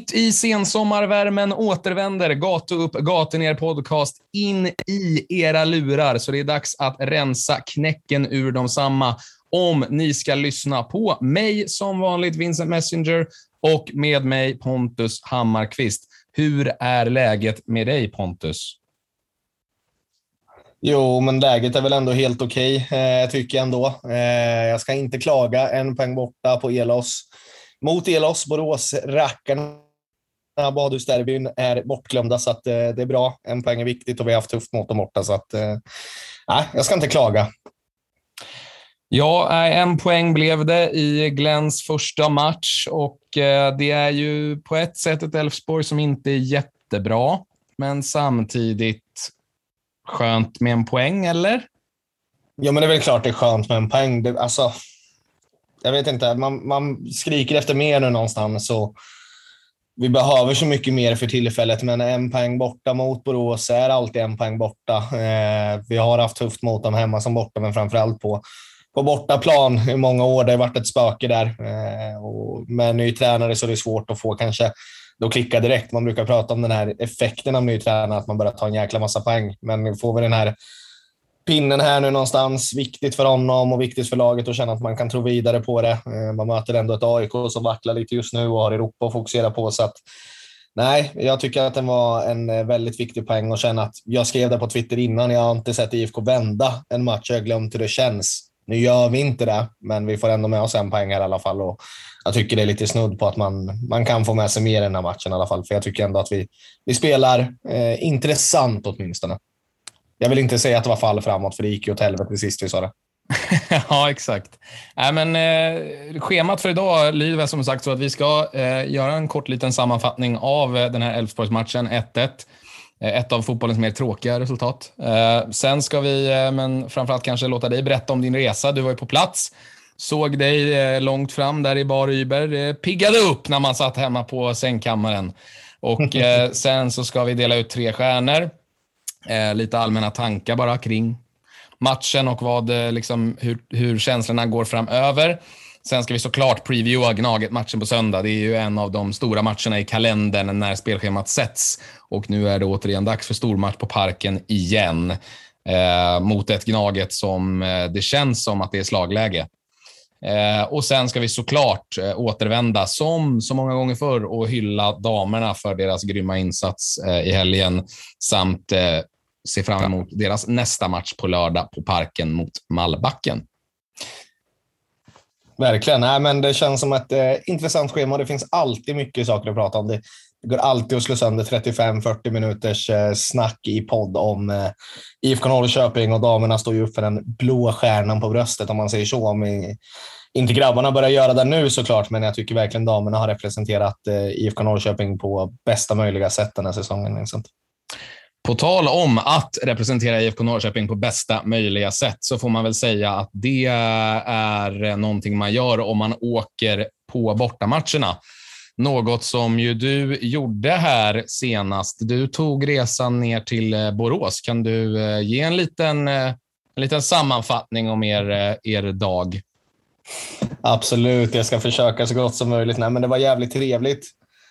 Mitt i sensommarvärmen återvänder Gatu upp, gatu ner podcast in i era lurar. Så det är dags att rensa knäcken ur dem samma. Om ni ska lyssna på mig som vanligt, Vincent Messenger, och med mig Pontus Hammarkvist. Hur är läget med dig, Pontus? Jo, men läget är väl ändå helt okej, tycker jag ändå. Jag ska inte klaga. 1 poäng borta på Elos. Mot Elos, Borås, rackarna, Badhusderbyn är bortglömda, så att det är bra. 1 poäng är viktigt och vi har haft tufft mot dem borta, så att jag ska inte klaga. Ja, 1 poäng blev det i Glens första match och det är ju på ett sätt ett Elfsborg som inte är jättebra, men samtidigt skönt med 1 poäng, eller? Ja, men det är väl klart det är skönt med 1 poäng. Jag vet inte, man skriker efter mer nu någonstans, så vi behöver så mycket mer för tillfället, men 1 poäng borta mot Borås är alltid 1 poäng borta. Vi har haft tufft mot dem hemma som borta, men framförallt på bortaplan i många år. Det har varit ett spöke där. Och med ny tränare så är det svårt att få kanske då klicka direkt. Man brukar prata om den här effekten av ny tränare, att man börjar ta en jäkla massa poäng. Men får vi den här pinnen här nu någonstans, viktigt för honom och viktigt för laget att känna att man kan tro vidare på det. Man möter ändå ett AIK som vacklar lite just nu och har Europa att fokusera på, så att nej, jag tycker att det var en väldigt viktig poäng att känna att jag skrev det på Twitter innan. Jag har inte sett IFK vända en match, jag har glömt hur det känns. Nu gör vi inte det, men vi får ändå med oss 1 poäng här i alla fall, och jag tycker det är lite snudd på att man kan få med sig mer i den här matchen i alla fall, för jag tycker ändå att vi spelar intressant åtminstone. Jag vill inte säga att det var fall framåt, för det gick ju åt helvete sist vi sa det. Ja, exakt. Schemat för idag lyder som sagt så att vi ska göra en kort liten sammanfattning av den här Elfsborgsmatchen 1-1. Ett av fotbollens mer tråkiga resultat. Sen ska vi, men framförallt kanske låta dig berätta om din resa. Du var ju på plats. Såg dig långt fram där i Bar Uber. Piggade upp när man satt hemma på sängkammaren. Och sen så ska vi dela ut 3 stjärnor. Lite allmänna tankar bara kring matchen och hur känslorna går framöver. Sen ska vi såklart previewa Gnaget-matchen på söndag. Det är ju en av de stora matcherna i kalendern när spelschemat sätts. Och nu är det återigen dags för stormatch på Parken igen. Mot ett Gnaget som det känns som att det är slagläge. Och sen ska vi såklart återvända som så många gånger förr och hylla damerna för deras grymma insats i helgen. Samt se fram emot deras nästa match på lördag på Parken mot Mallbacken. Verkligen, nej, men det känns som ett intressant schema. Det finns alltid mycket saker att prata om. Det går alltid att slå sönder 35-40 minuters snack i podd om IFK Norrköping, och damerna står ju upp för den blå stjärnan på bröstet, om man säger så. Inte grabbarna börjar göra det nu såklart, men jag tycker verkligen damerna har representerat IFK Norrköping på bästa möjliga sätt den här säsongen. På tal om att representera IFK Norrköping på bästa möjliga sätt, så får man väl säga att det är någonting man gör om man åker på bortamatcherna. Något som ju du gjorde här senast. Du tog resan ner till Borås. Kan du ge en liten sammanfattning om er dag? Absolut, jag ska försöka så gott som möjligt. Nej, men det var jävligt trevligt.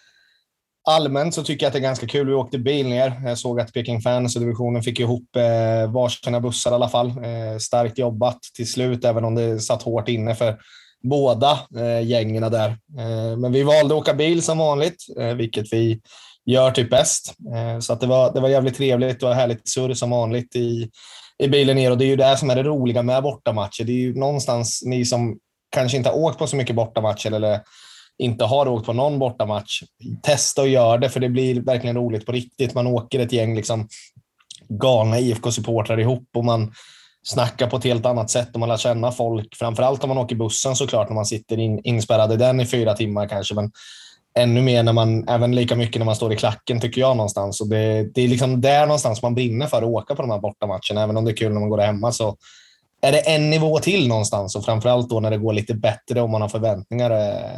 Allmänt så tycker jag att det är ganska kul. Vi åkte bil ner. Jag såg att Peking Fans och divisionen fick ihop varsina bussar i alla fall. Starkt jobbat till slut, även om det satt hårt inne för båda gängerna där. Men vi valde att åka bil som vanligt, vilket vi gör typ bäst. Så att det var jävligt trevligt och härligt surr som vanligt i bilen ner. Och det är ju det som är det roliga med bortamatcher. Det är ju någonstans ni som kanske inte har åkt på så mycket bortamatcher eller inte har åkt på någon bortamatch, testa och gör det, för det blir verkligen roligt på riktigt. Man åker ett gäng galna IFK-supportrar ihop och man snackar på ett helt annat sätt och man lär känna folk, framförallt om man åker bussen såklart, när man sitter inspärrad i den i 4 timmar kanske, men ännu mer när man, även lika mycket när man står i klacken tycker jag någonstans. Och det är där någonstans man brinner för att åka på de här bortamatcherna, även om det är kul när man går hemma, så är det en nivå till någonstans, och framförallt då när det går lite bättre och man har förväntningar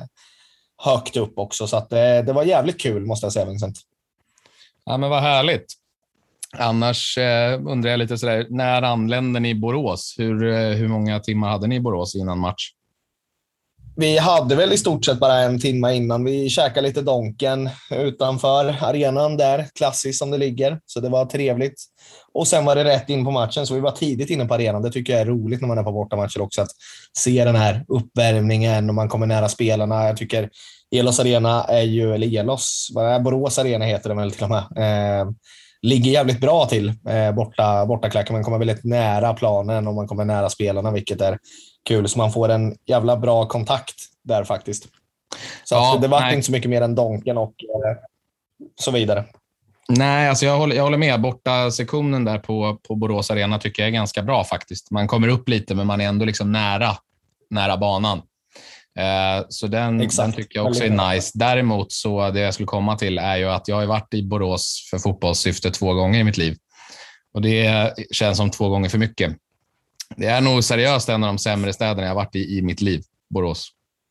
högt upp också. Så att det var jävligt kul, måste jag säga, Vincent. Ja, men vad härligt. Annars undrar jag lite sådär, när anlände ni i Borås? Hur många timmar hade ni i Borås innan match? Vi hade väl i stort sett bara en timme innan. Vi käkade lite Donken utanför arenan där, klassiskt som det ligger. Så det var trevligt. Och sen var det rätt in på matchen, så vi var tidigt inne på arenan. Det tycker jag är roligt när man är på bortamatcher också, att se den här uppvärmningen och man kommer nära spelarna. Jag tycker Elos Arena är ju, eller Elos, Borås Arena heter det väl till och med, ligger jävligt bra till bortaklacken. Man kommer väldigt nära planen och man kommer nära spelarna, vilket är kul. Så man får en jävla bra kontakt där faktiskt. Så ja, det var inte så mycket mer än Donken och så vidare. Nej, alltså jag håller med. Borta sektionen där på Borås Arena tycker jag är ganska bra faktiskt. Man kommer upp lite, men man är ändå liksom nära banan. Så den tycker jag också är nice. Däremot så det jag skulle komma till är ju att jag har varit i Borås för fotbollssyfte 2 gånger i mitt liv. Och det känns som 2 gånger för mycket. Det är nog seriöst en av de sämre städerna jag har varit i mitt liv, Borås.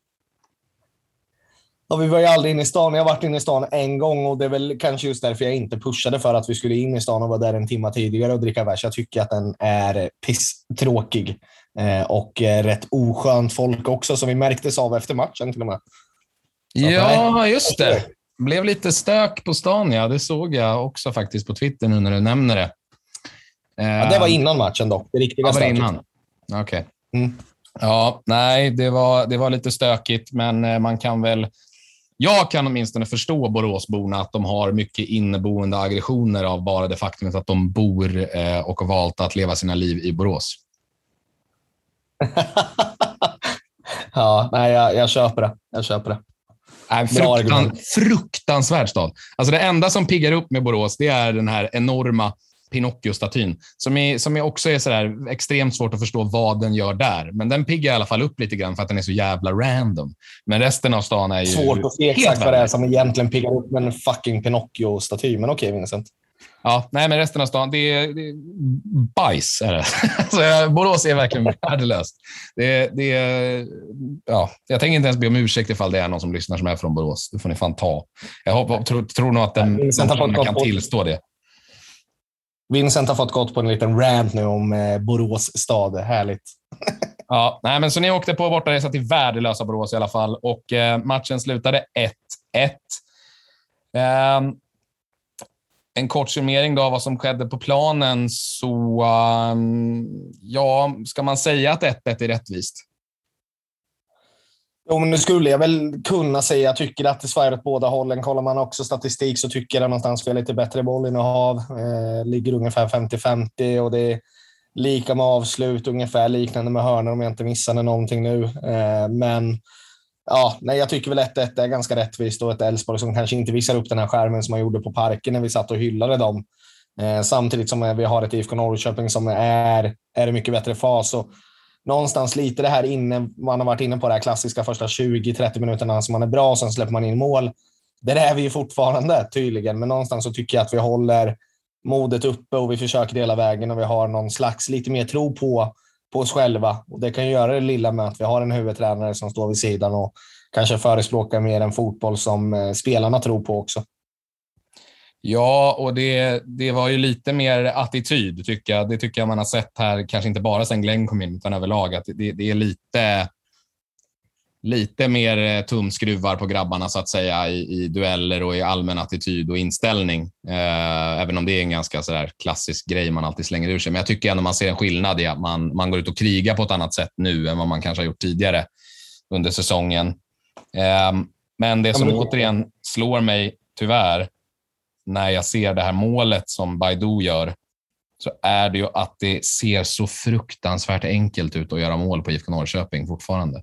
Ja, vi var ju aldrig inne i stan. Jag har varit inne i stan en gång och det är väl kanske just därför jag inte pushade för att vi skulle in i stan och vara där en timme tidigare och dricka bärs. Jag tycker att den är pisstråkig och rätt oskönt folk också, som vi märktes av efter matchen till och med. Ja, just det. Blev lite stök på stan, ja. Det såg jag också faktiskt på Twitter nu när du nämner det. Ja, det var innan matchen dock. Det riktiga stöket. Innan. Okej. Ja, nej, det var lite stökigt, men man kan väl... Jag kan åtminstone förstå Boråsborna att de har mycket inneboende aggressioner av bara det faktumet att de bor och har valt att leva sina liv i Borås. Ja, nej, jag köper det. Fruktansvärd stad. Alltså det enda som piggar upp med Borås, det är den här enorma Pinocchio-statyn som är också är så där extremt svårt att förstå vad den gör där, men den piggar i alla fall upp lite grann för att den är så jävla random. Men resten av stan är ju svårt att se exakt vad det är som egentligen piggar upp med en fucking Pinocchio-staty, men okej, Vincent. Ja, nej, men resten av stan, det är bajs är det. Så Borås är verkligen värdelöst. Ja, jag tänker inte ens be om ursäkt ifall det är någon som lyssnar som är från Borås. Det får ni fan ta. Jag tror nog att den kan tillstå det. Vincent har fått gått på en liten rant nu om Borås stad. Härligt. Ja, nej, men så ni åkte på bortaresa till värdelösa Borås i alla fall. Och matchen slutade 1-1. En kort summering då av vad som skedde på planen. Så ja, ska man säga att 1-1 är rättvist? Jo, men nu skulle jag väl kunna säga, jag tycker att det svär åt båda hållen. Kollar man också statistik så tycker jag någonstans vi har lite bättre bollinnehav. Ligger ungefär 50-50 och det är lika med avslut, ungefär liknande med hörnor om jag inte missade någonting nu. Men ja, nej, jag tycker väl 1-1 är ganska rättvist och ett Elfsborg som kanske inte visar upp den här skärmen som man gjorde på Parken när vi satt och hyllade dem. Samtidigt som vi har ett IFK Norrköping som är i mycket bättre fas, och någonstans lite det här inne, man har varit inne på det här klassiska första 20-30 minuterna som man är bra och sen släpper man in mål. Det är vi ju fortfarande tydligen, men någonstans så tycker jag att vi håller modet uppe och vi försöker hela vägen och vi har någon slags lite mer tro på oss själva, och det kan ju göra det lilla med att vi har en huvudtränare som står vid sidan och kanske förespråkar mer en fotboll som spelarna tror på också. Ja, och det var ju lite mer attityd tycker jag. Det tycker jag man har sett här, kanske inte bara sen Glenn kom in utan överlag, att det är lite mer tumskruvar på grabbarna så att säga i dueller och i allmän attityd och inställning. Även om det är en ganska så där klassisk grej man alltid slänger ur sig. Men jag tycker ändå man ser en skillnad i att man går ut och krigar på ett annat sätt nu än vad man kanske har gjort tidigare under säsongen. Men det som återigen slår mig tyvärr när jag ser det här målet som Baidoo gör, så är det ju att det ser så fruktansvärt enkelt ut att göra mål på IFK Norrköping fortfarande.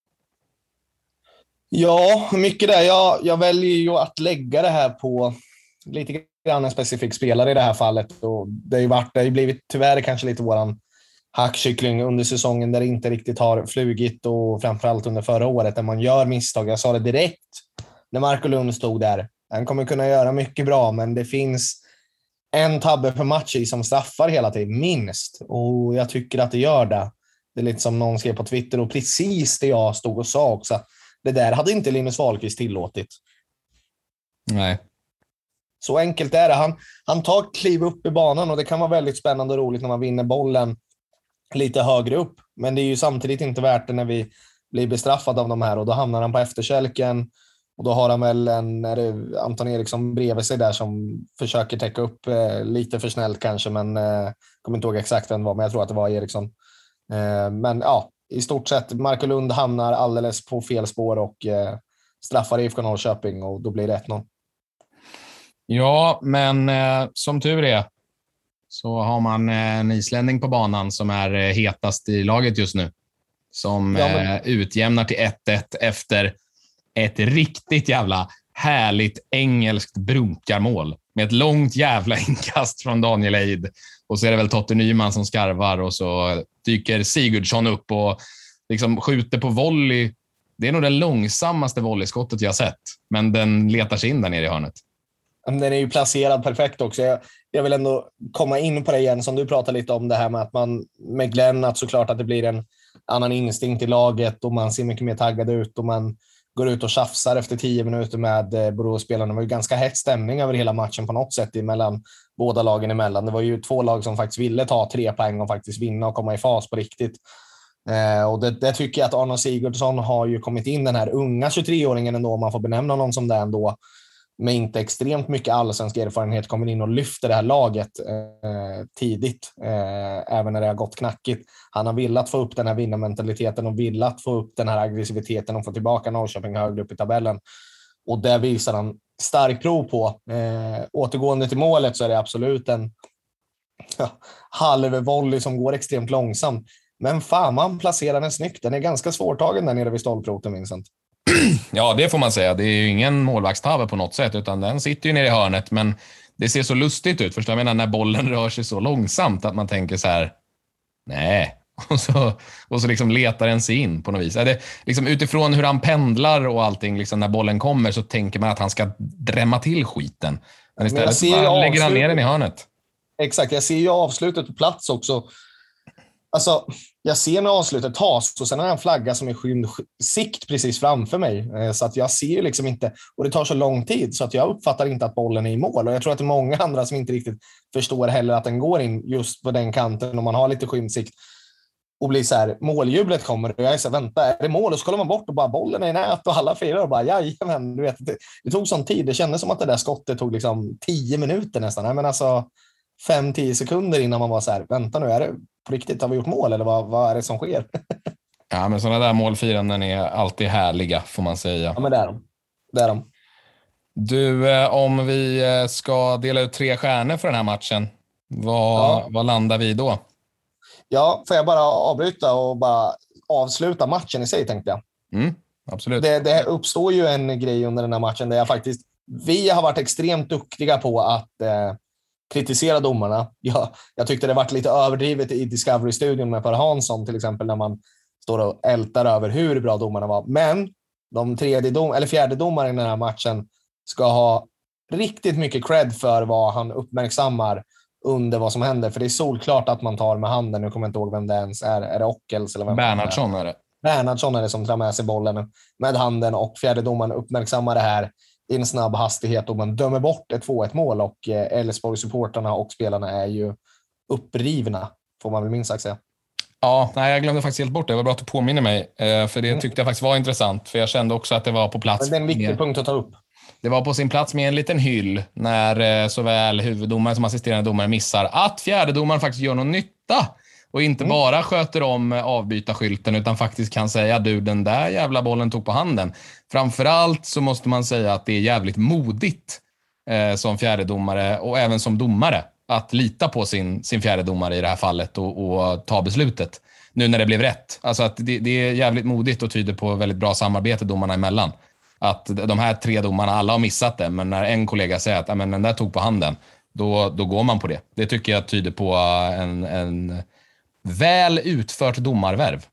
Ja, mycket där. Jag väljer ju att lägga det här på lite grann en specifik spelare i det här fallet. Och det har ju blivit tyvärr kanske lite våran hackkyckling under säsongen där det inte riktigt har flugit, och framförallt under förra året där man gör misstag. Jag sa det direkt när Marco Lund stod där. Han kommer kunna göra mycket bra, men det finns en tabbe per match i som straffar hela tiden, minst. Och jag tycker att det gör det. Det är lite som någon skrev på Twitter, och precis det jag stod och sa också. Det där hade inte Linus Wahlqvist tillåtit. Nej. Så enkelt är det. Han tar kliv upp i banan och det kan vara väldigt spännande och roligt när man vinner bollen lite högre upp. Men det är ju samtidigt inte värt det när vi blir bestraffad av de här och då hamnar han på efterkälken. Och då har han väl Anton Eriksson bredvid sig där som försöker täcka upp lite för snällt kanske, men kommer inte ihåg exakt vem det var, men jag tror att det var Eriksson. Men ja, i stort sett Marco Lund hamnar alldeles på fel spår och straffar IFK Norrköping och då blir det 1-0. Ja, men som tur är så har man en islänning på banan som är hetast i laget just nu. Som utjämnar till 1-1 efter ett riktigt jävla härligt engelskt brunkarmål med ett långt jävla inkast från Daniel Eid. Och så är det väl Totte Nyman som skarvar och så dyker Sigurdsson upp och liksom skjuter på volley. Det är nog det långsammaste volleyskottet jag sett, men den letar sig in där nere i hörnet. Den är ju placerad perfekt också. Jag vill ändå komma in på det igen som du pratade lite om, det här med att man med Glenn, att såklart att det blir en annan instinkt i laget och man ser mycket mer taggad ut och man går ut och tjafsar efter 10 minuter med Borås-spelarna. Det var ju ganska hett stämning över hela matchen på något sätt mellan båda lagen emellan. Det var ju 2 lag som faktiskt ville ta 3 poäng och faktiskt vinna och komma i fas på riktigt. Och det tycker jag att Arne Sigurdsson har ju kommit in, den här unga 23-åringen ändå, om man får benämna någon som det ändå, med inte extremt mycket allsvensk erfarenhet, kommer in och lyfter det här laget tidigt, även när det har gått knackigt. Han har velat få upp den här vinnarmentaliteten och velat få upp den här aggressiviteten och få tillbaka Norrköping högre upp i tabellen. Och det visar han stark prov på. Återgående till målet så är det absolut en halvvolley som går extremt långsamt. Men fan, man placerar den snyggt. Den är ganska svårtagen där nere vid stolproten, Vincent. Ja, det får man säga. Det är ju ingen målvaktstabbe på något sätt, utan den sitter ju nere i hörnet, men det ser så lustigt ut. Förstår jag menar, när bollen rör sig så långsamt att man tänker så här, nej. Och så liksom letar den sig in på något vis. Är det liksom utifrån hur han pendlar och allting, liksom när bollen kommer så tänker man att han ska drämma till skiten. Men istället så lägger han ner den i hörnet. Exakt, jag ser ju avslutet på plats också. Alltså, jag ser när avslutet tas och sen har jag en flagga som är skymd sikt precis framför mig. Så att jag ser liksom inte, och det tar så lång tid så att jag uppfattar inte att bollen är i mål. Och jag tror att det är många andra som inte riktigt förstår heller att den går in just på den kanten om man har lite skymd sikt. Och blir så här, måljublet kommer och jag är så här, vänta, är det mål? Och så kollar man bort och bara bollen är i nät och alla firar och bara, jajamän, du vet, det tog sån tid. Det kändes som att det där skottet tog liksom 10 minuter nästan. Nej, men alltså 5-10 sekunder innan man var så här, vänta nu, är det på riktigt, har vi gjort mål eller vad är det som sker? Ja, men sådana där målfiranden är alltid härliga, får man säga. Ja, men det är de. Du, om vi ska dela ut 3 stjärnor för den här matchen, vad landar vi då? Ja, får jag bara avbryta och bara avsluta matchen i sig, tänkte jag. Absolut. Det uppstår ju en grej under den här matchen där vi har varit extremt duktiga på att kritisera domarna. Jag tyckte det varit lite överdrivet i Discovery-studion med Per Hansson till exempel, när man står och ältar över hur bra domarna var. Men de fjärde domaren i den här matchen ska ha riktigt mycket cred för vad han uppmärksammar under vad som händer. För det är solklart att man tar med handen. Nu kommer jag inte ihåg vem det ens är. Är det Ockels? Eller vem Bernhardsson är det. Bernhardsson är det som drar med sig bollen med handen, och fjärde domaren uppmärksammar det här i en snabb hastighet och man dömer bort ett 2-1 mål, och Elfsborg-supporterna och spelarna är ju upprivna, får man väl minst sagt säga. Ja, nej, jag glömde faktiskt helt bort det. Det var bra att du påminner mig, för det tyckte jag faktiskt var intressant, för jag kände också att det var på plats. Men det är en viktig punkt att ta upp. Det var på sin plats med en liten hyll när såväl huvuddomare som assisterande domare missar att fjärdedomaren faktiskt gör någon nytta och inte bara sköter om avbytarskylten utan faktiskt kan säga, du, den där jävla bollen tog på handen. Framförallt så måste man säga att det är jävligt modigt som fjärdedomare och även som domare att lita på sin fjärdedomare i det här fallet och ta beslutet nu när det blev rätt. Alltså att det är jävligt modigt och tyder på väldigt bra samarbete domarna emellan. Att de här 3 domarna, alla har missat det, men när en kollega säger att den där tog på handen, då går man på det. Det tycker jag tyder på en väl utfört domarvärv.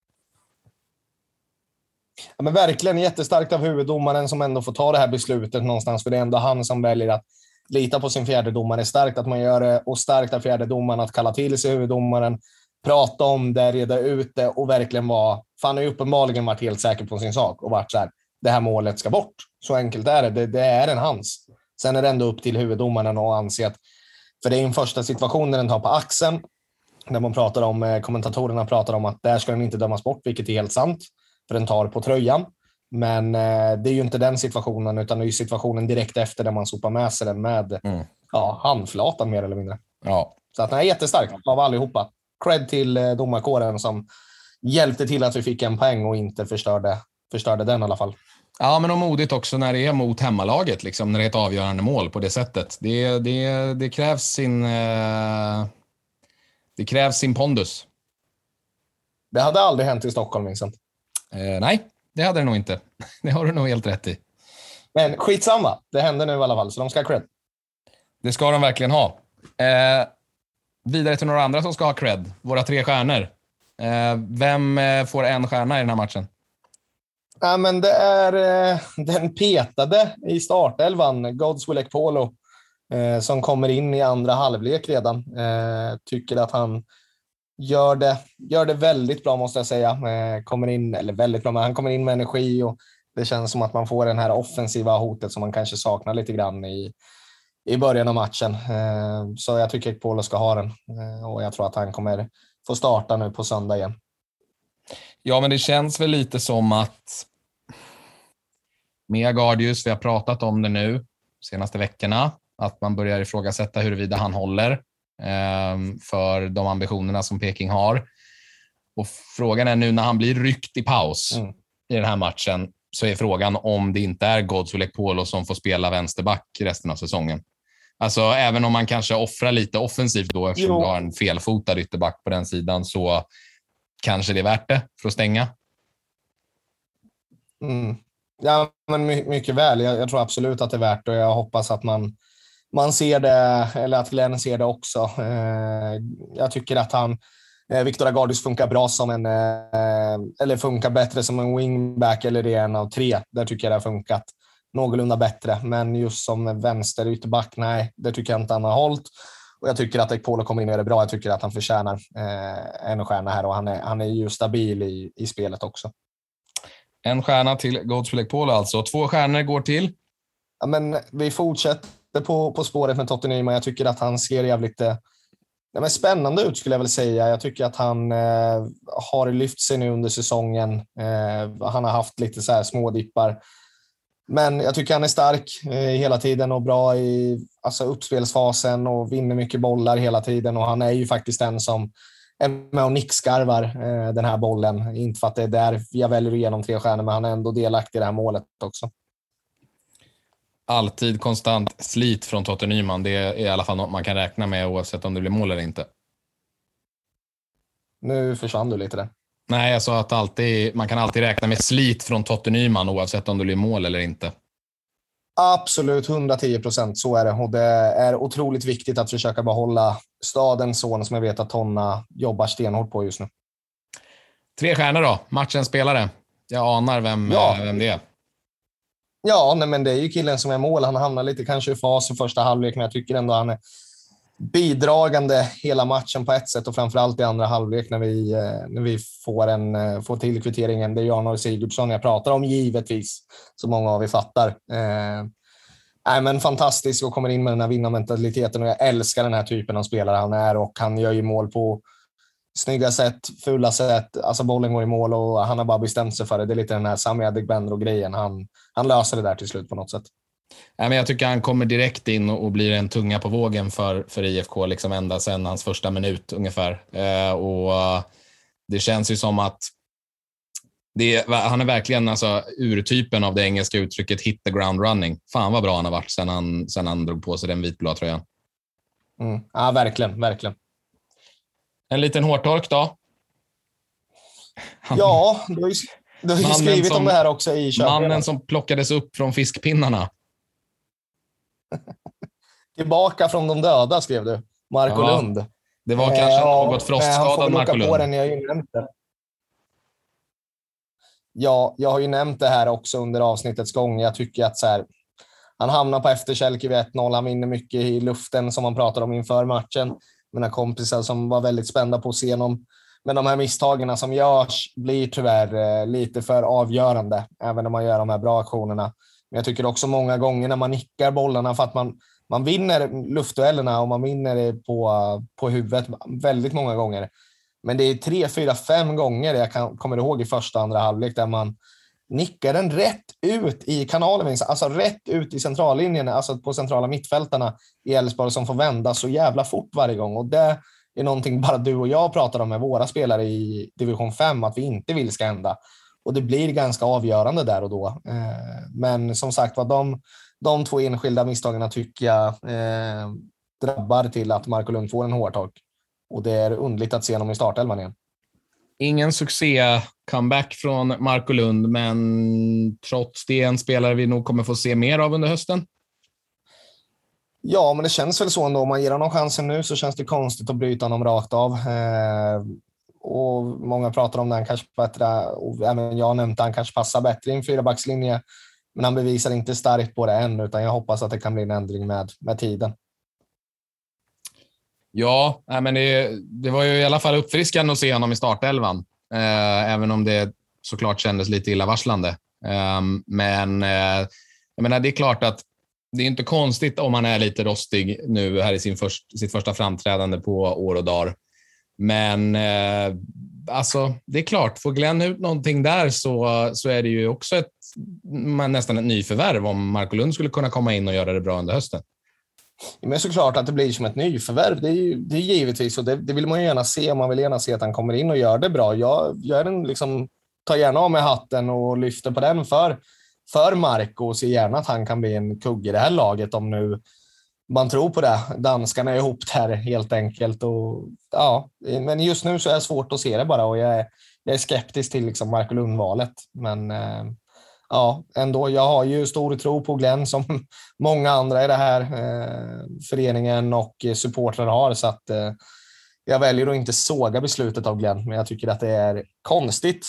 Ja, men verkligen jättestarkt av huvuddomaren som ändå får ta det här beslutet någonstans, för det är ändå han som väljer att lita på sin fjärdedomare. Starkt att man gör det, och starkt av fjärdedomaren att kalla till sig huvuddomaren, prata om det, reda ut det och verkligen vara, fan har ju uppenbarligen varit helt säker på sin sak och varit så här, det här målet ska bort. Så enkelt är det. Det är en hans. Sen är det ändå upp till huvuddomaren att anse att, för det är en första situation när den tar på axeln, där man pratar om, kommentatorerna pratar om att där ska den inte dömas bort, vilket är helt sant. för en tar på tröjan. Men det är ju inte den situationen, utan det är ju situationen direkt efter där man sopar med sig den med handflatan mer eller mindre. Ja. Så att den är jättestark av allihopa. Cred till domarkåren som hjälpte till att vi fick en poäng och inte förstörde den i alla fall. Ja, men och modigt också när det är mot hemmalaget, liksom, när det är ett avgörande mål på det sättet. Det krävs sin pondus. Det hade aldrig hänt i Stockholm, Vincent. Nej, det hade det nog inte. Det har du nog helt rätt i. Men skitsamma, det hände nu i alla fall, så de ska ha cred. Det ska de verkligen ha. Vidare till några andra som ska ha cred. Våra 3 stjärnor. Vem får en stjärna i den här matchen? Ja, men det är den petade i startelvan, Godswill Ekpolo, som kommer in i andra halvlek redan. Tycker att han gör det väldigt bra, måste jag säga. Kommer in, eller väldigt bra, men han kommer in med energi och det känns som att man får den här offensiva hotet som man kanske saknar lite grann i början av matchen. Så jag tycker att Ekpolo ska ha den och jag tror att han kommer få starta nu på söndag igen. Ja, men det känns väl lite som att med Gardius, vi har pratat om det nu senaste veckorna, att man börjar ifrågasätta huruvida han håller för de ambitionerna som Peking har. Och frågan är nu när han blir ryckt i paus i den här matchen, så är frågan om det inte är Godswill Ekpolo som får spela vänsterback resten av säsongen. Alltså även om man kanske offrar lite offensivt då, eftersom du har en felfotad ytterback på den sidan, så kanske det är värt det för att stänga. Ja, men mycket väl. Jag tror absolut att det är värt det och jag hoppas att man ser det, eller att Glenn ser det också. Jag tycker att Victor Agardius funkar bra som eller funkar bättre som en wingback eller det är en av 3. Där tycker jag det har funkat någorlunda bättre. Men just som vänster ytterback, nej, det tycker jag inte han har hållit. Och jag tycker att Ekpolo kommer in och är bra. Jag tycker att han förtjänar en stjärna här och han är ju stabil i spelet också. En stjärna till Godswill Ekpolo alltså. 2 stjärnor går till? Ja, men vi fortsätter på spåret med Tottenham. Jag tycker att han ser jävligt spännande ut, skulle jag väl säga. Jag tycker att han har lyft sig nu under säsongen. Han har haft lite så här smådippar. Men jag tycker han är stark hela tiden och bra i uppspelsfasen och vinner mycket bollar hela tiden. Och han är ju faktiskt den som är med och nickskarvar den här bollen. Inte för att det är där jag väljer igenom 3 stjärnor, men han är ändå delaktig i det här målet också. Alltid konstant slit från Totte Nyman. Det är i alla fall något man kan räkna med oavsett om det blir mål eller inte. Nu försvann du lite där. Nej, jag sa att man kan alltid räkna med slit från Totte Nyman oavsett om det blir mål eller inte. Absolut, 110%, så är det. Och det är otroligt viktigt att försöka behålla stadens son som jag vet att Tonna jobbar stenhårt på just nu. 3 stjärnor då, matchens spelare. Jag anar vem det är. Ja, men det är ju killen som är mål. Han hamnar lite kanske i fas i första halvlek, men jag tycker ändå han är bidragande hela matchen på ett sätt och framförallt i andra halvlek när vi får till kvitteringen. Det är Jan Sigurdsson jag pratar om, givetvis, så många av vi fattar. Men fantastisk och kommer in med den här vinnarmentaliteten och jag älskar den här typen av spelare han är och han gör ju mål på snygga sätt, fula sätt, alltså bollen går i mål och han har bara bestämt sig för det. Det är lite den här Sami Adegbenro-grejen. Han löser det där till slut på något sätt. Men jag tycker han kommer direkt in och blir en tunga på vågen för IFK liksom ända sedan hans första minut ungefär. Och det känns ju som att han är verkligen urtypen av det engelska uttrycket hit the ground running. Fan vad bra han har varit sen han drog på sig den vitblå tröjan. Ja, verkligen. En liten hårtork då? Ja, du har ju skrivit om det här också i köpet. Mannen som plockades upp från fiskpinnarna. Tillbaka från de döda, skrev du. Marco Lund. Det var kanske något frostskadad Marco Lund. På den, jag har ju nämnt det. Ja, jag har ju nämnt det här också under avsnittets gång. Jag tycker att han hamnar på efterkälke vid 1-0. Han vinner mycket i luften som man pratade om inför matchen. Mina kompisar som var väldigt spända på att se honom. Men de här misstagen som görs blir tyvärr lite för avgörande, även om man gör de här bra aktionerna. Men jag tycker också många gånger när man nickar bollarna för att man vinner luftduellerna och man vinner det på huvudet väldigt många gånger. Men det är 3, 4, 5 gånger jag kommer ihåg i första och andra halvlek där man nickar den rätt ut i kanalen, alltså rätt ut i centrallinjen, alltså på centrala mittfältarna i Elfsborg, som får vända så jävla fort varje gång. Och det är någonting bara du och jag pratar om med våra spelare i division 5 att vi inte vill ska hända. Och det blir ganska avgörande där och då. Men som sagt, de 2 enskilda misstagen tycker jag drabbar till att Marco Lund får en hårtork. Och det är underligt att se honom i startelvan igen. Ingen succé-comeback från Marco Lund, men trots det en spelare vi nog kommer få se mer av under hösten. Ja, men det känns väl så ändå. Om man ger honom chansen nu så känns det konstigt att bryta honom rakt av. Och många pratar om det, han kanske bättre, och även jag nämnde han kanske passar bättre i en 4-backslinje, men han bevisar inte starkt på det än, utan jag hoppas att det kan bli en ändring med tiden. Ja, men det var ju i alla fall uppfriskande att se honom i startelvan, även om det såklart kändes lite illavarslande. Men jag menar, det är klart att det är inte konstigt om han är lite rostig nu här i sitt första framträdande på år och dagar. Men alltså, det är klart, får Glenn ut någonting där så är det ju också nästan ett nyförvärv om Marco Lund skulle kunna komma in och göra det bra under hösten. Men såklart att det blir som ett nyförvärv, det är givetvis, och det vill man ju gärna se. Man vill gärna se att han kommer in och gör det bra. Jag tar gärna av med hatten och lyfter på den för Marco, och ser gärna att han kan bli en kugg i det här laget om nu man tror på det. Danskarna är ihop där helt enkelt. Och, ja, men just nu så är det svårt att se det bara, och jag är skeptisk till liksom Marco Lund-valet. Men ja, ändå, jag har ju stor tro på Glenn som många andra i det här föreningen och supportrar har, så att jag väljer att inte såga beslutet av Glenn, men jag tycker att det är konstigt.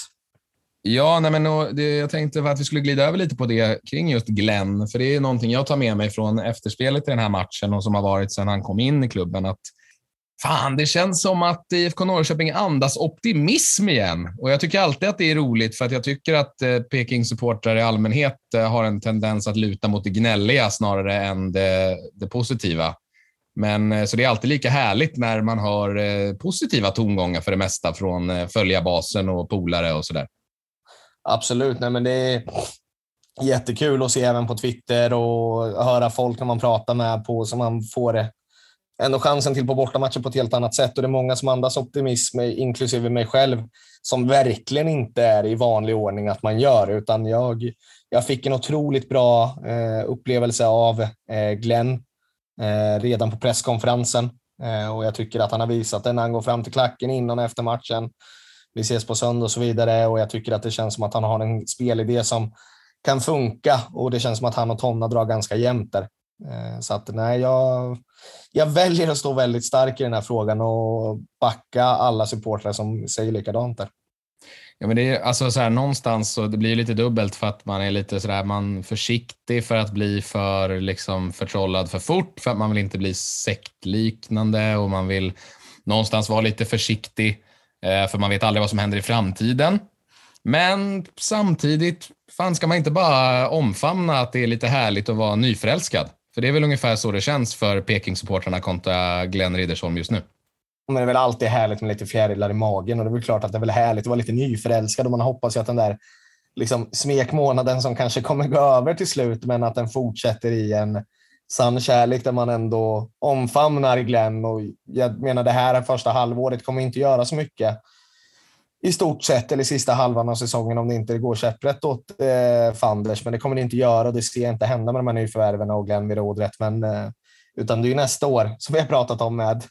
Ja, nej, men jag tänkte att vi skulle glida över lite på det kring just Glenn, för det är någonting jag tar med mig från efterspelet i den här matchen och som har varit sedan han kom in i klubben, att fan, det känns som att IFK Norrköping andas optimism igen. Och jag tycker alltid att det är roligt, för att jag tycker att Peking-supportrar i allmänhet har en tendens att luta mot det gnälliga snarare än det positiva. Men så det är alltid lika härligt när man har positiva tongångar för det mesta från följarbasen och polare och sådär. Absolut, nej, men det är jättekul att se även på Twitter och höra folk när man pratar med på, så man får ändå chansen till på bortamatcher på ett helt annat sätt. Och det är många som andas optimism, inklusive mig själv, som verkligen inte är i vanlig ordning att man gör, utan jag fick en otroligt bra upplevelse av Glenn redan på presskonferensen, och jag tycker att han har visat det när han går fram till klacken innan och efter matchen. Vi ses på söndag och så vidare, och jag tycker att det känns som att han har en spelidé som kan funka, och det känns som att han och Tonna drar ganska jämnt där. Så att nej, jag väljer att stå väldigt stark i den här frågan och backa alla supportrar som säger likadant där. Ja, men det är alltså så här, någonstans så det blir lite dubbelt, för att man är lite så där, man försiktig för att bli för liksom förtrollad för fort, för att man vill inte bli sektliknande, och man vill någonstans vara lite försiktig för man vet aldrig vad som händer i framtiden. Men samtidigt, fan, ska man inte bara omfamna att det är lite härligt att vara nyförälskad? För det är väl ungefär så det känns för Peking-supportrarna kontra Glenn Riddersholm just nu. Men det är väl alltid härligt med lite fjärilar i magen, och det är väl klart att det är väl härligt att vara lite nyförälskad, och man hoppas ju att den där liksom smekmånaden som kanske kommer gå över till slut, men att den fortsätter i en sann kärlek där man ändå omfamnar Glenn. Och jag menar, det här första halvåret kommer inte göra så mycket i stort sett, eller sista halvan av säsongen, om det inte går käpprätt åt Fanders, men det kommer det inte göra, och det ser inte hända med de här nyförvärven och Glenn vid rådrätt, men utan det är ju nästa år som vi har pratat om med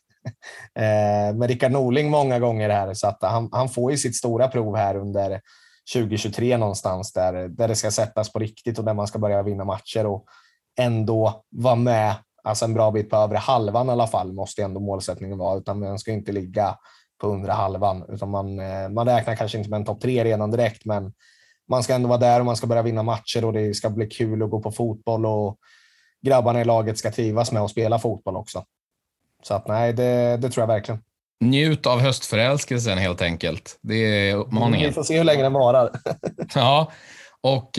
Rickard Norling många gånger här, så att han får ju sitt stora prov här under 2023 någonstans, där det ska sättas på riktigt och där man ska börja vinna matcher och ändå vara med, alltså en bra bit på övre halvan i alla fall måste ändå målsättningen vara, utan man ska inte ligga på undre halvan, utan man räknar kanske inte med en topp 3 redan direkt, men man ska ändå vara där och man ska börja vinna matcher, och det ska bli kul att gå på fotboll, och grabbarna i laget ska trivas med att spela fotboll också. Så att nej, det tror jag verkligen. Njut av höstförälskelsen helt enkelt. Det är uppmaningen. Vi får se hur länge den varar. Ja, och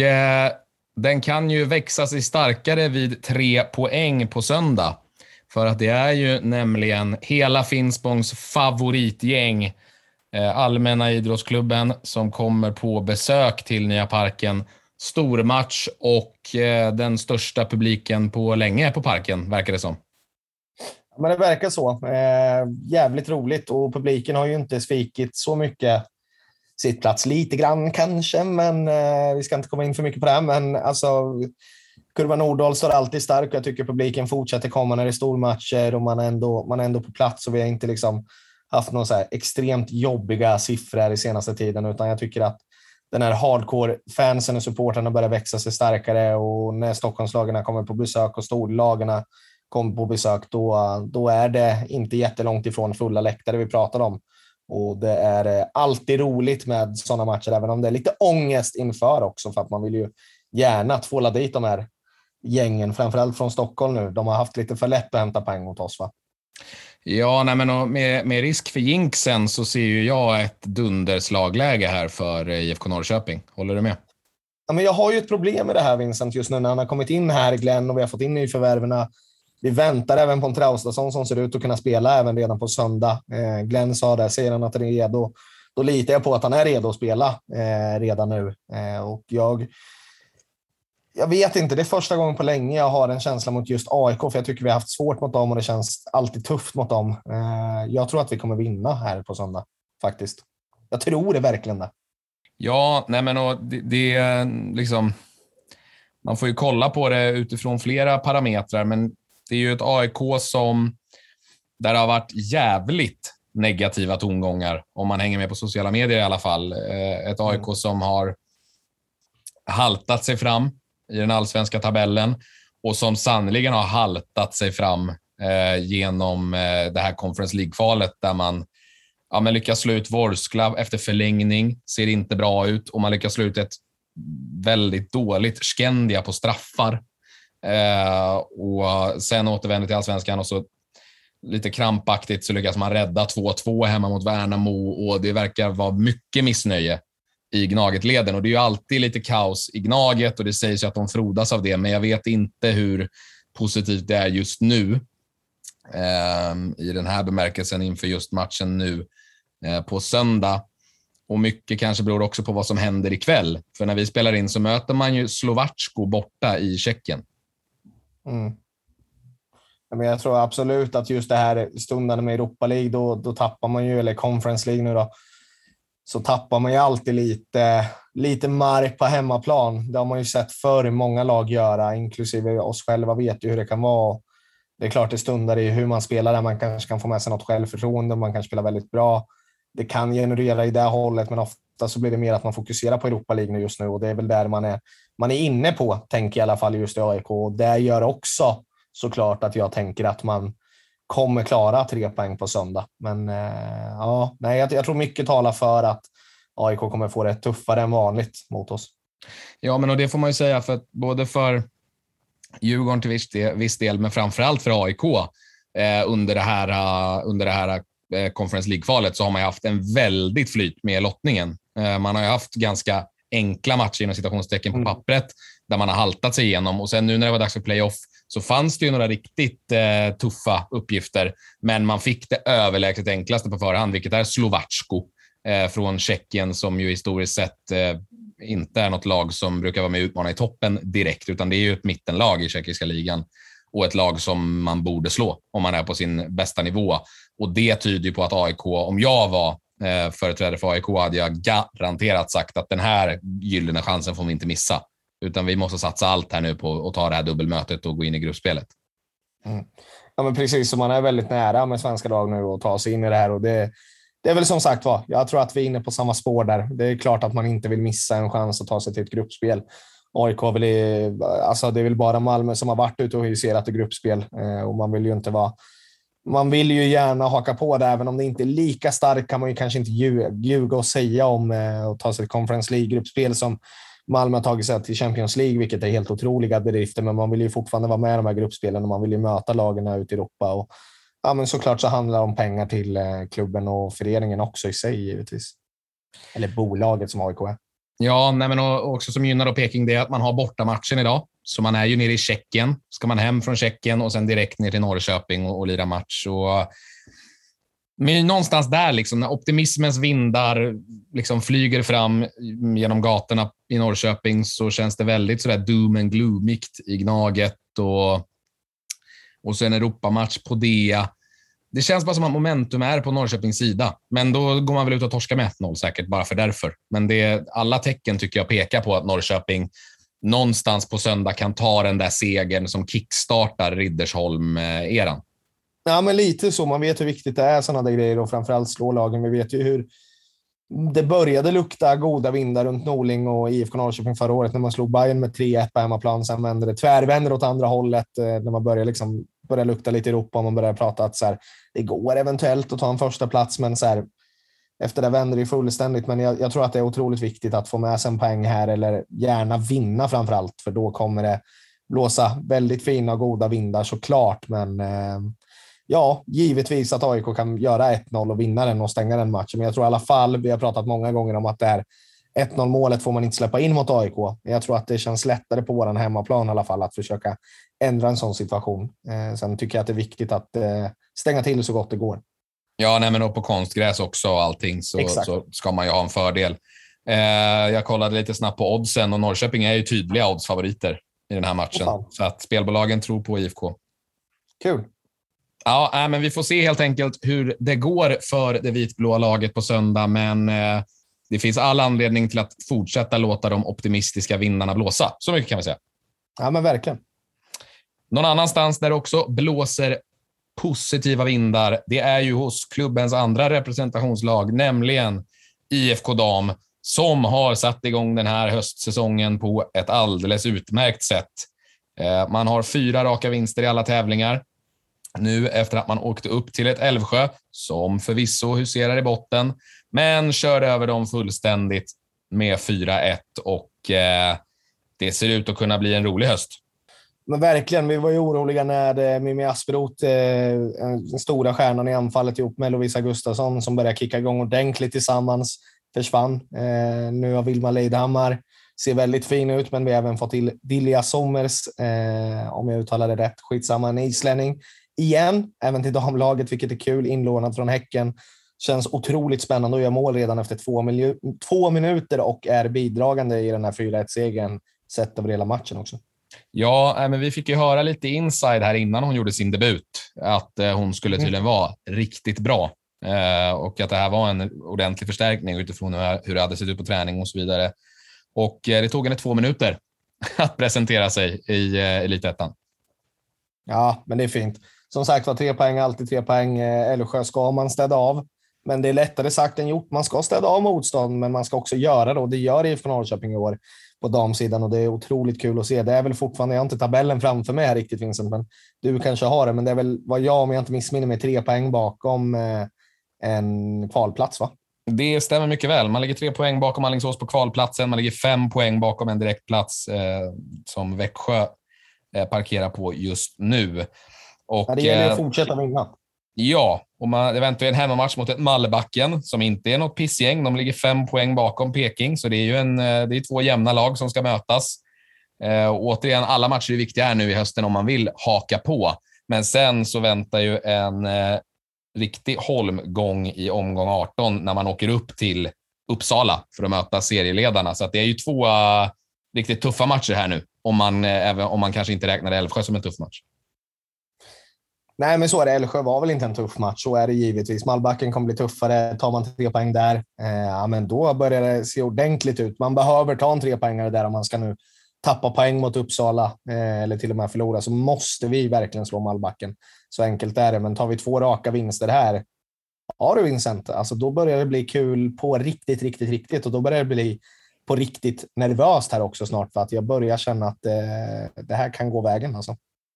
den kan ju växa sig starkare vid 3 poäng på söndag. För att det är ju nämligen hela Finspångs favoritgäng Allmänna idrottsklubben som kommer på besök till Nya Parken. Stormatch och den största publiken på länge på Parken, verkar det som. Men det verkar så. Jävligt roligt, och publiken har ju inte svikit så mycket sittplats. Lite grann kanske, men vi ska inte komma in för mycket på det här. Men alltså, Kurva Nordahl står alltid stark, och jag tycker publiken fortsätter komma när det är stormatcher och man är ändå på plats, och vi har inte liksom haft några så här extremt jobbiga siffror i senaste tiden, utan jag tycker att den här hardcore-fansen och supporterna börjar växa sig starkare, och när Stockholmslagarna kommer på besök och storlagarna kommer på besök, då är det inte jättelångt ifrån fulla läktare vi pratar om. Och det är alltid roligt med sådana matcher, även om det är lite ångest inför också, för att man vill ju gärna tvåla dit de här gängen, framförallt från Stockholm nu. De har haft lite för lätt att hämta poäng mot oss, va? Ja, nej, men med risk för jinxen så ser ju jag ett dunderslagläge här för IFK Norrköping. Håller du med? Ja, men jag har ju ett problem med det här, Vincent, just nu när han har kommit in här, Glenn, och vi har fått in nyförvärverna. Vi väntar även på en Traustason som ser ut att kunna spela även redan på söndag. Glenn sa det, säger han att han är redo. Då litar jag på att han är redo att spela redan nu. Och jag vet inte, det är första gången på länge jag har en känsla mot just AIK, för jag tycker vi har haft svårt mot dem och det känns alltid tufft mot dem. Jag tror att vi kommer vinna här på söndag, faktiskt. Jag tror det verkligen det. Ja, nej men det är liksom, man får ju kolla på det utifrån flera parametrar, men det är ju ett AIK som där det har varit jävligt negativa tongångar, om man hänger med på sociala medier i alla fall. Ett AIK som har haltat sig fram i den allsvenska tabellen, och som sannoliken har haltat sig fram genom det här Conference League-kvalet, där man lyckas slå ut Vorskla efter förlängning, ser inte bra ut, och man lyckas slå ut ett väldigt dåligt Skandia på straffar, och sen återvänder till allsvenskan, och så lite krampaktigt så lyckas man rädda 2-2 hemma mot Värnamo, och det verkar vara mycket missnöje i Gnaget-leden, och det är ju alltid lite kaos i Gnaget, och det sägs ju att de frodas av det, men jag vet inte hur positivt det är just nu i den här bemärkelsen inför just matchen nu på söndag. Och mycket kanske beror också på vad som händer ikväll, för när vi spelar in så möter man ju Slovačko borta i Tjeckien. Men jag tror absolut att just det här stundan med Europa League, då tappar man ju, eller Conference League nu då, så tappar man ju alltid lite mark på hemmaplan. Det har man ju sett för många lag göra, inklusive oss själva, vet ju hur det kan vara. Det är klart det stundar i hur man spelar, där man kanske kan få med sig något självförtroende, man kan spela väldigt bra. Det kan generera i det hållet, men ofta så blir det mer att man fokuserar på Europa League just nu, och det är väl där man är inne på, tänker jag i alla fall just i AIK. Och det gör också såklart att jag tänker att man kommer klara 3 poäng på söndag. Men jag tror mycket talar för att AIK kommer få det tuffare än vanligt mot oss. Ja, men och det får man ju säga, för att både för Djurgården till viss del, men framförallt för AIK under det här Conference League-kvalet, så har man ju haft en väldigt flyt med lottningen. Man har ju haft ganska enkla matcher inom citationstecken på pappret, där man har haltat sig igenom, och sen nu när det var dags för playoff så fanns det ju några riktigt tuffa uppgifter, men man fick det överlägset enklaste på förhand, vilket är Slovačko från Tjeckien, som ju historiskt sett inte är något lag som brukar vara med och utmana i toppen direkt, utan det är ju ett mittenlag i tjeckiska ligan, och ett lag som man borde slå om man är på sin bästa nivå. Och det tyder ju på att AIK, om jag var företrädare för AIK, hade jag garanterat sagt att den här gyllene chansen får vi inte missa, utan vi måste satsa allt här nu på att ta det här dubbelmötet och gå in i gruppspelet. Ja, men precis, som man är väldigt nära med svenska lag nu och ta sig in i det här, och det är väl som sagt jag tror att vi är inne på samma spår där. Det är klart att man inte vill missa en chans att ta sig till ett gruppspel. AIK det är väl bara Malmö som har varit ute och huserat i gruppspel, och man vill ju gärna haka på det, även om det inte är lika starkt, kan man ju kanske inte ljuga och säga om att ta sig till Conference League-gruppspel som Malmö har tagit sig till Champions League, vilket är helt otroliga bedrifter, men man vill ju fortfarande vara med i de här gruppspelen, och man vill ju möta lagen ute i Europa, och men såklart så handlar det om pengar till klubben och föreningen också i sig, givetvis. Eller bolaget som AIK är. Ja, men också som gynnar då Peking, det är att man har bortamatchen idag. Så man är ju nere i Tjeckien. Ska man hem från Tjeckien och sen direkt ner till Norrköping och lira match. Och Men någonstans där, liksom, när optimismens vindar liksom flyger fram genom gatorna i Norrköping, så känns det väldigt sådär doom and gloomigt i Gnaget och så en Europamatch på DEA. Det känns bara som att momentum är på Norrköpings sida. Men då går man väl ut och torskar med 1-0 säkert, bara för därför. Men alla tecken tycker jag pekar på att Norrköping någonstans på söndag kan ta den där segern som kickstartar Riddersholm-eran. Ja, men lite så. Man vet hur viktigt det är sådana där grejer och framförallt slå lagen. Vi vet ju hur det började lukta goda vindar runt Norling och IFK Norrköping förra året när man slog Bayern med 3-1 på hemmaplan. Sen vände det tvärvänder åt andra hållet när man började lukta lite i Europa och man började prata att så här, det går eventuellt att ta en första plats, men så här, efter det vänder det fullständigt. Men jag tror att det är otroligt viktigt att få med sig en poäng här, eller gärna vinna framförallt, för då kommer det blåsa väldigt fina och goda vindar såklart. Men ja, givetvis att AIK kan göra 1-0 och vinna den och stänga den matchen. Men jag tror i alla fall, vi har pratat många gånger om att det här 1-0-målet får man inte släppa in mot AIK. Jag tror att det känns lättare på våran hemmaplan i alla fall att försöka ändra en sån situation. Sen tycker jag att det är viktigt att stänga till så gott det går. Ja, nej, men och på konstgräs också och allting så ska man ju ha en fördel. Jag kollade lite snabbt på oddsen och Norrköping är ju tydliga oddsfavoriter i den här matchen. Så att spelbolagen tror på IFK. Kul. Ja, men vi får se helt enkelt hur det går för det vitblåa laget på söndag, men det finns all anledning till att fortsätta låta de optimistiska vindarna blåsa. Så mycket kan vi säga. Ja, men verkligen. Någon annanstans där också blåser positiva vindar, det är ju hos klubbens andra representationslag, nämligen IFK Dam, som har satt igång den här höstsäsongen på ett alldeles utmärkt sätt. Man har 4 raka vinster i alla tävlingar. Nu efter att man åkte upp till ett Älvsjö som förvisso huserar i botten, men kör över dem fullständigt med 4-1 och det ser ut att kunna bli en rolig höst. Men verkligen, vi var ju oroliga när Mimmi Asperoth, den stora stjärnan i anfallet ihop med Lovisa Gustafsson som började kicka igång ordentligt tillsammans, försvann. Nu har Vilma Leidhammar, ser väldigt fin ut, men vi har även fått till Dilja Sommers, om jag uttalar det rätt, skitsamma, en islänning igen, även till damlaget, vilket är kul, inlånad från Häcken. Känns otroligt spännande och gör mål redan efter 2 minuter och är bidragande i den här 4-1-segern sett över hela matchen också. Ja, men vi fick ju höra lite inside här innan hon gjorde sin debut, att hon skulle tydligen vara riktigt bra och att det här var en ordentlig förstärkning utifrån hur det hade sett ut på träning och så vidare. Och det tog henne 2 minuter att presentera sig i Elitettan. Ja, men det är fint. Som sagt var, 3 poäng, alltid 3 poäng. Älvsjö ska man städa av. Men det är lättare sagt än gjort. Man ska städa av motstånd, men man ska också göra det. Och det gör IFK Norrköping i år på damsidan. Och det är otroligt kul att se. Det är väl fortfarande, jag har inte tabellen framför mig här riktigt, Vincent, men du kanske har det. Men det är väl, vad jag, om jag inte missminner mig, 3 poäng bakom en kvalplats, va? Det stämmer mycket väl. Man ligger 3 poäng bakom Alingsås på kvalplatsen. Man ligger 5 poäng bakom en direktplats som Växjö parkerar på just nu. Och, ja, det gäller att fortsätta vinna. Ja, och det väntar en hemmamatch mot ett Malbacken som inte är något pissgäng. De ligger 5 poäng bakom Peking, så det är ju det är 2 jämna lag som ska mötas. Och återigen, alla matcher är viktiga här nu i hösten om man vill haka på. Men sen så väntar ju en riktig holmgång i omgång 18 när man åker upp till Uppsala för att möta serieledarna. Så att det är ju 2 riktigt tuffa matcher här nu, om man kanske inte räknar Älvsjö som en tuff match. Nej, men så är det. Älvsjö var väl inte en tuff match. Så är det givetvis. Malbacken kommer bli tuffare. Tar man 3 poäng där, ja, men då börjar det se ordentligt ut. Man behöver ta en 3-poängare där om man ska nu tappa poäng mot Uppsala eller till och med förlora, så måste vi verkligen slå Malbacken. Så enkelt är det. Men tar vi 2 raka vinster här, ja du Vincent, alltså då börjar det bli kul på riktigt, och då börjar det bli på riktigt nervöst här också snart, för att jag börjar känna att det här kan gå vägen alltså.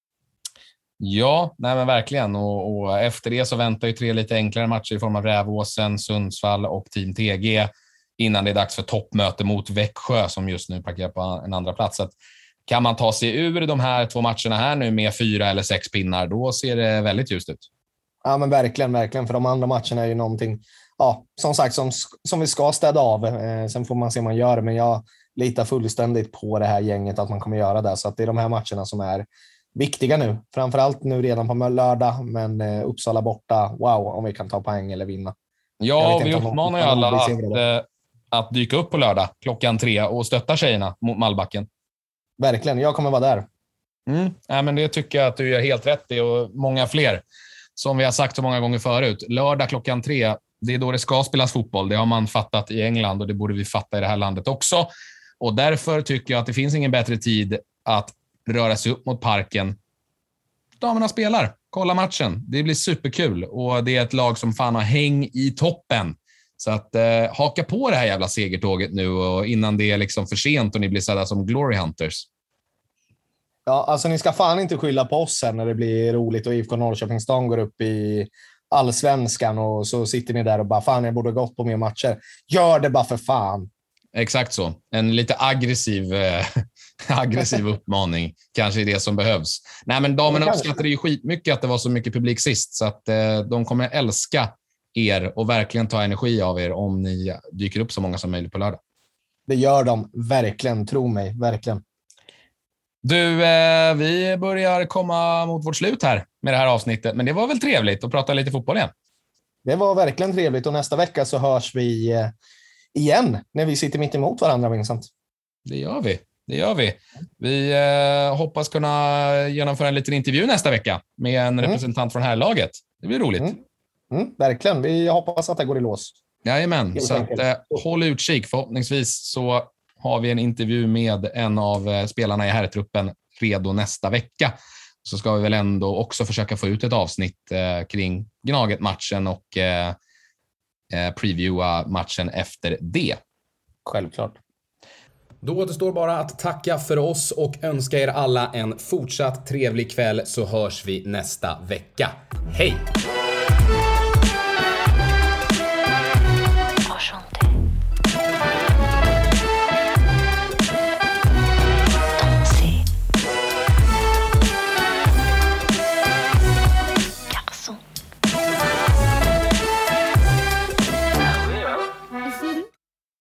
Ja, nej men verkligen. Och efter det så väntar ju 3 lite enklare matcher i form av Rävåsen, Sundsvall och Team TG innan det är dags för toppmöte mot Växjö som just nu parkerar på en andra plats. Så att kan man ta sig ur de här 2 matcherna här nu med 4 eller 6 pinnar, då ser det väldigt ljust ut. Ja, men verkligen. För de andra matcherna är ju någonting, ja, som sagt, som vi ska städa av. Sen får man se om man gör det, men jag litar fullständigt på det här gänget att man kommer göra det. Så att det är de här matcherna som är viktiga nu. Framförallt nu redan på lördag, men Uppsala borta. Wow, om vi kan ta poäng eller vinna. Ja, vi uppmanar ju alla att dyka upp på lördag 3:00 och stötta tjejerna mot Malbacken. Verkligen, jag kommer vara där. Men det tycker jag att du gör helt rätt i, och många fler. Som vi har sagt så många gånger förut, lördag 3:00, det är då det ska spelas fotboll. Det har man fattat i England och det borde vi fatta i det här landet också. Och därför tycker jag att det finns ingen bättre tid att röra sig upp mot parken. Damerna spelar, kolla matchen. Det blir superkul och det är ett lag som fan har häng i toppen. Så att haka på det här jävla segertåget nu och innan det är liksom för sent och ni blir sådär som Glory Hunters. Ja, alltså ni ska fan inte skylla på oss sen när det blir roligt och IFK Norrköpingsdagen går upp i allsvenskan och så sitter ni där och bara fan, jag borde gått på mer matcher. Gör det bara för fan. Exakt så. En lite aggressiv uppmaning kanske är det som behövs. Nej, men damerna uppskattade ju skitmycket att det var så mycket publik sist, så att de kommer älska er och verkligen ta energi av er om ni dyker upp så många som möjligt på lördag. Det gör de verkligen, tro mig, verkligen. Du, vi börjar komma mot vårt slut här med det här avsnittet, men det var väl trevligt att prata lite fotboll igen. Det var verkligen trevligt och nästa vecka så hörs vi igen när vi sitter mitt emot varandra, Vincent. Det gör vi. Vi hoppas kunna genomföra en liten intervju nästa vecka med en representant från herrlaget. Det blir roligt. Verkligen. Vi hoppas att det går i lås. Jajamän, så att, håll utkik. Förhoppningsvis så har vi en intervju med en av spelarna i herrtruppen redo nästa vecka. Så ska vi väl ändå också försöka få ut ett avsnitt kring Gnaget-matchen och previewa matchen efter det. Självklart. Då återstår bara att tacka för oss och önska er alla en fortsatt trevlig kväll, så hörs vi nästa vecka. Hej!